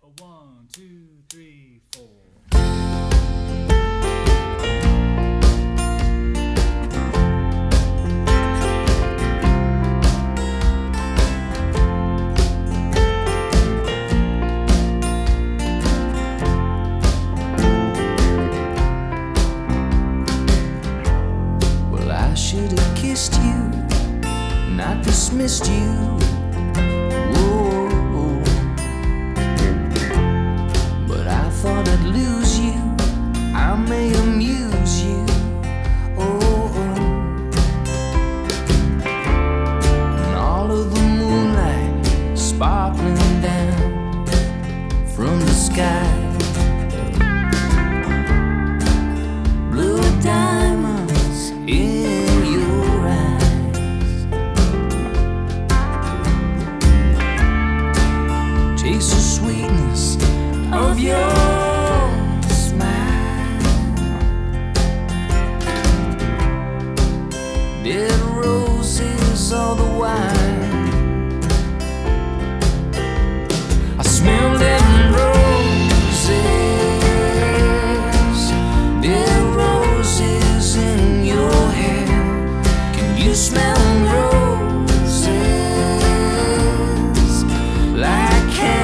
One, two, three, four. Well, I should have kissed you, not dismissed you. Whoa. But I thought I'd lose you, I may amuse you. Oh, and all of the moonlight sparkling down from the sky. Blue diamonds in your eyes. Taste the sweetness of your smile. Dead roses all the while. I smell dead roses. Dead roses in your hair. Can you smell roses like candy?